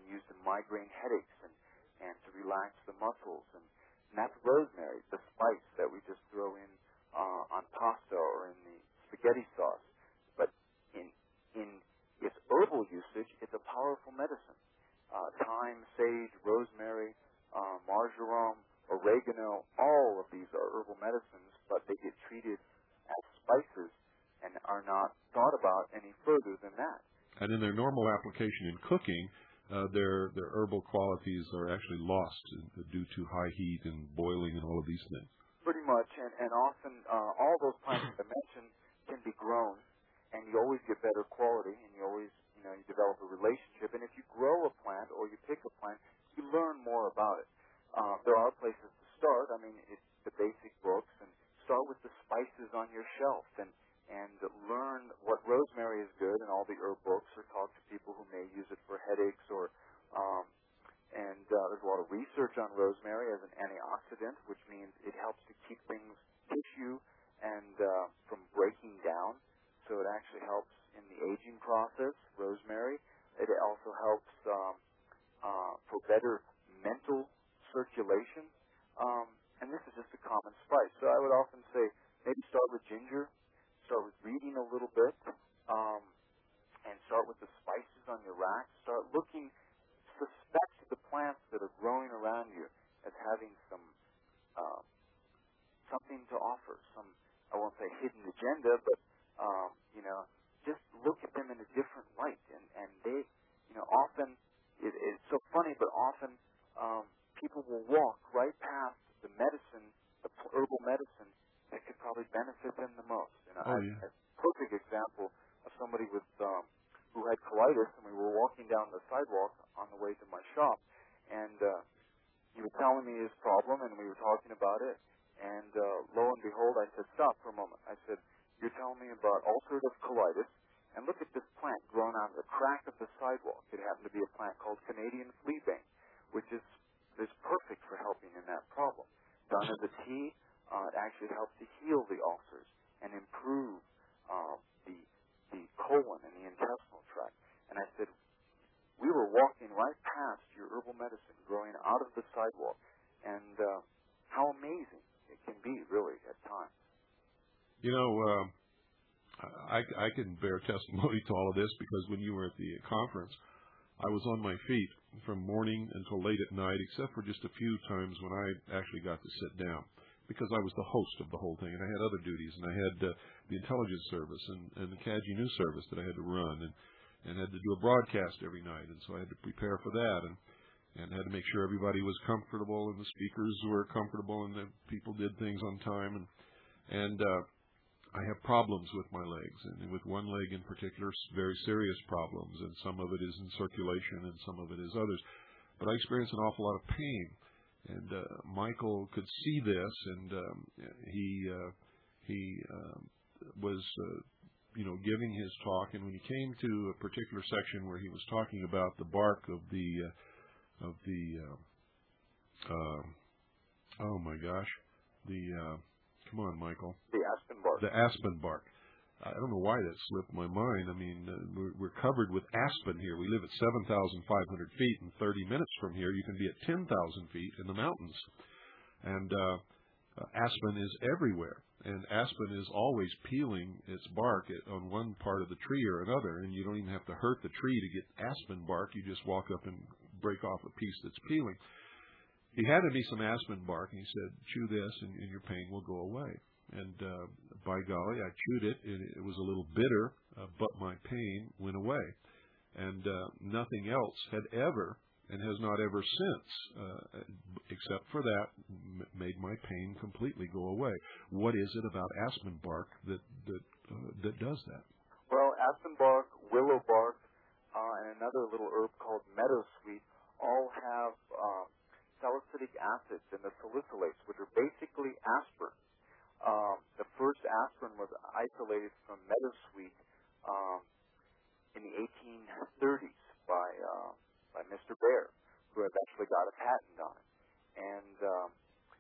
[SPEAKER 3] used in migraine headaches and, and to relax the muscles. And, and that's rosemary, the spice that we just throw in uh, on pasta or in the spaghetti sauce. But in, in its herbal usage, it's a powerful medicine. Uh, thyme, sage, rosemary, uh, marjoram, oregano, all of these are herbal medicines, but they get treated as spices and are not thought about any further than that.
[SPEAKER 2] And in their normal application in cooking, uh, their their herbal qualities are actually lost due to high heat and boiling and all of these things.
[SPEAKER 3] Pretty much, and, and often uh, all those plants that I mentioned can be grown, and you always get better quality, and you always, you know, you develop a relationship. And if you grow a plant or you pick a plant, you learn more about it. Uh, there are places to start. I mean, it's the basic books, and start with the spices on your shelf, and and learn what rosemary is good, and all the herb books, or talk to people who may use it for headaches, or um, and uh, there's a lot of research on rosemary as an antioxidant, which means it helps to keep things, tissue, and uh, from breaking down. So it actually helps in the aging process, rosemary. It also helps um, uh, for better mental circulation. Um, and this is just a common spice. So I would often say maybe start with ginger, start with reading a little bit, um, and start with the spices on your rack. Start looking, suspect the plants that are growing around you as having some uh, something to offer, some, I won't say hidden agenda, but, um, you know, just look at them in a different light. And, and they, you know, often, it, it's so funny, but often um, people will walk right past the medicine, the herbal medicine, that could probably benefit them the most. You know,
[SPEAKER 2] oh,
[SPEAKER 3] I,
[SPEAKER 2] yeah.
[SPEAKER 3] a perfect example of somebody with um, who had colitis, and we were walking down the sidewalk on the way to my shop, and uh, he was telling me his problem, and we were talking about it, and uh, lo and behold, I said, stop for a moment. I said, you're telling me about ulcerative colitis, and look at this plant growing out of the crack of the sidewalk. It happened to be a plant called Canadian fleabane, which is, is perfect for helping in that problem. Done as a tea, Uh, it actually helps to heal the ulcers and improve uh, the the colon and the intestinal tract. And I said, we were walking right past your herbal medicine growing out of the sidewalk, and uh, how amazing it can be, really, at times.
[SPEAKER 2] You know, uh, I, I can bear testimony to all of this because when you were at the conference, I was on my feet from morning until late at night, except for just a few times when I actually got to sit down, because I was the host of the whole thing, and I had other duties, and I had uh, the intelligence service and, and the C A G I news service that I had to run, and, and had to do a broadcast every night, and so I had to prepare for that, and, and had to make sure everybody was comfortable, and the speakers were comfortable, and that people did things on time, and and uh, I have problems with my legs, and with one leg in particular, very serious problems, and some of it is in circulation, and some of it is others, but I experience an awful lot of pain. And uh, Michael could see this, and um, he uh, he um, was, uh, you know, giving his talk. And when he came to a particular section where he was talking about the bark of the uh, of the uh, uh, oh my gosh, the uh, come on, Michael,
[SPEAKER 3] the aspen bark,
[SPEAKER 2] the aspen bark. I don't know why that slipped my mind. I mean, uh, we're, we're covered with aspen here. We live at seven thousand five hundred feet, and thirty minutes from here, you can be at ten thousand feet in the mountains. And uh, uh, aspen is everywhere. And aspen is always peeling its bark at, on one part of the tree or another, and you don't even have to hurt the tree to get aspen bark. You just walk up and break off a piece that's peeling. He handed me some aspen bark, and he said, chew this, and, and your pain will go away. And uh, by golly, I chewed it, and it was a little bitter, uh, but my pain went away. And uh, nothing else had ever, and has not ever since, uh, except for that, m- made my pain completely go away. What is it about aspen bark that that uh, that does that?
[SPEAKER 3] Well, aspen bark, willow bark, uh, and another little herb called meadowsweet all have uh, salicylic acids in the salicylates, which are basically aspirin. Um, the first aspirin was isolated from meadowsweet um, in the eighteen thirties by uh, by Mister Baer, who eventually got a patent on it. And um,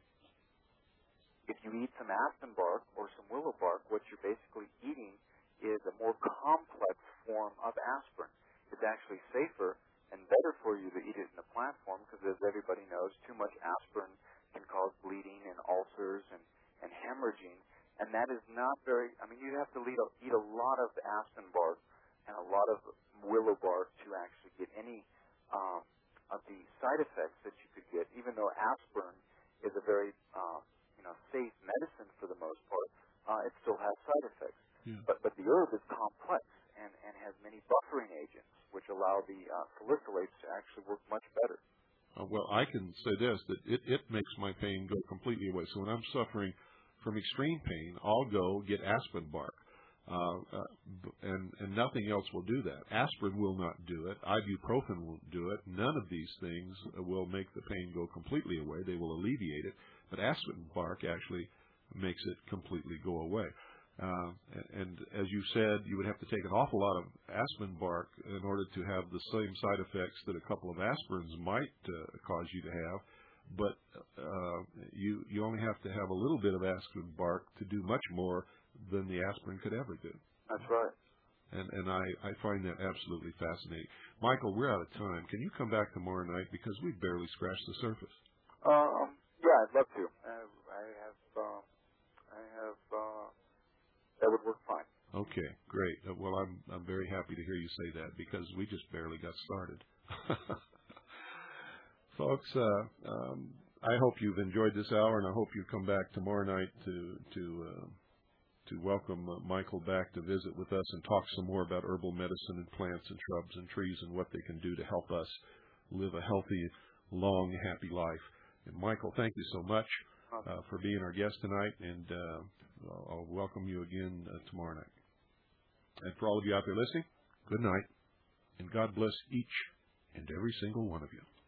[SPEAKER 3] if you eat some aspen bark or some willow bark, what you're basically eating is a more complex form of aspirin. It's actually safer and and better for you to eat it in a plant form because, as everybody knows, too much aspirin can cause bleeding and ulcers and, and hemorrhaging. And that is not very, I mean, you have to eat a, eat a lot of aspen bark and a lot of willow bark to actually get any um, of the side effects that you could get, even though aspirin is a very, uh, you know, safe medicine for the most part. Uh, it still has side effects.
[SPEAKER 2] Yeah.
[SPEAKER 3] But, but the herb is complex and, and has many buffering agents, which allow the uh, salicylates to actually work much better.
[SPEAKER 2] Uh, well, I can say this, that it, it makes my pain go completely away. So when I'm suffering from extreme pain, I'll go get aspen bark. Uh, uh, and, and nothing else will do that. Aspirin will not do it. Ibuprofen won't do it. None of these things will make the pain go completely away. They will alleviate it. But aspen bark actually makes it completely go away. Uh, and, and as you said, you would have to take an awful lot of aspen bark in order to have the same side effects that a couple of aspirins might uh, cause you to have. But uh, you, you only have to have a little bit of aspen bark to do much more than the aspirin could ever do.
[SPEAKER 3] That's right.
[SPEAKER 2] And, and I, I find that absolutely fascinating. Michael, we're out of time. Can you come back tomorrow night because we've barely scratched the surface?
[SPEAKER 3] Um, yeah, I'd love to. Uh, I have, uh, I have, uh, that would work fine.
[SPEAKER 2] Okay, great. Uh, well, I'm I'm very happy to hear you say that because we just barely got started. Folks, uh, um, I hope you've enjoyed this hour, and I hope you come back tomorrow night to to uh, to welcome uh, Michael back to visit with us and talk some more about herbal medicine and plants and shrubs and trees and what they can do to help us live a healthy, long, happy life. And Michael, thank you so much uh, for being our guest tonight, and uh, I'll welcome you again uh, tomorrow night. And for all of you out there listening, good night, and God bless each and every single one of you.